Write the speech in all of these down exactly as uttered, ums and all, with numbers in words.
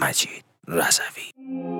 مجید رضوی.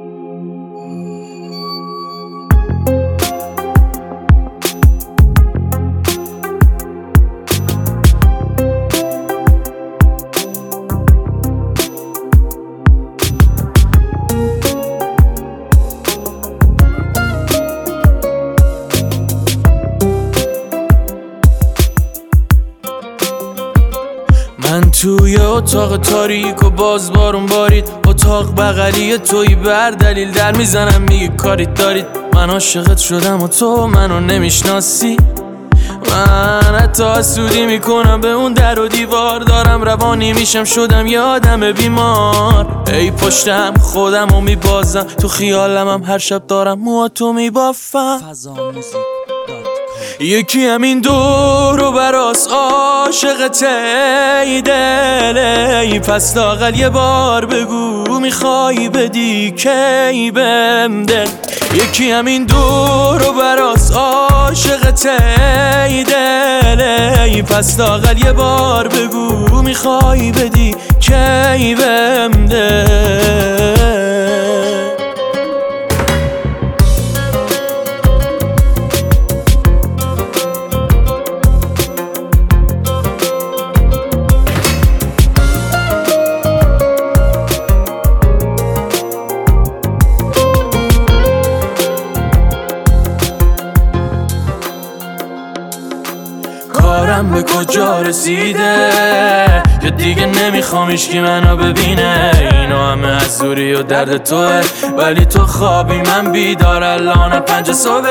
من توی اتاق تاریک و باز بارون بارید، اتاق بغلی توی بر دلیل در میزنم میگی کاریت دارید. من عاشقت شدم و تو منو نمیشناسی. من حتی حسودی میکنم به اون در و دیوار، دارم روانی میشم شدم یه آدم بیمار. ای پشتم خودم و میبازم، تو خیالم هم هر شب دارم موهاتو میبافم. یکی همین دور و براس عاشقته ای دل، ای پس لااقل یه بار بگو میخوای بدی کی بهم دل. یکی همین دور و براس عاشقته ای دل، ای پس لااقل یه بار بگو میخوای بدی کی بهم دل. کارم به کجا رسیده، یا دیگه نمیخوام هیچکی منو ببینه. اینا همه از دوری و درد توه، ولی تو خوابی من بیدار الان پنج صبح.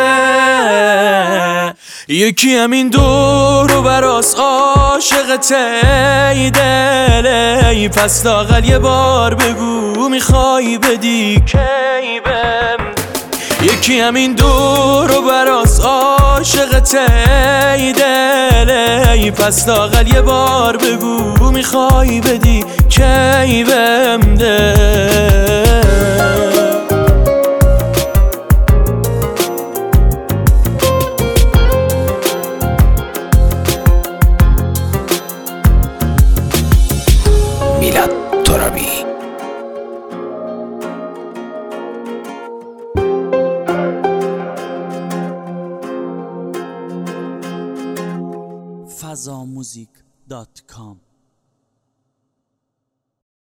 یکی همین دور و براس عاشقته ای دل، ای پس لااقل یه بار بگو میخوای بدی کی بهم. یکی همین دور و براس عاشقته ای دل، ای پس لااقل یه بار بگو میخوای بدی کی بهم دل. میلاد ترابی. فضا موزیک دات کام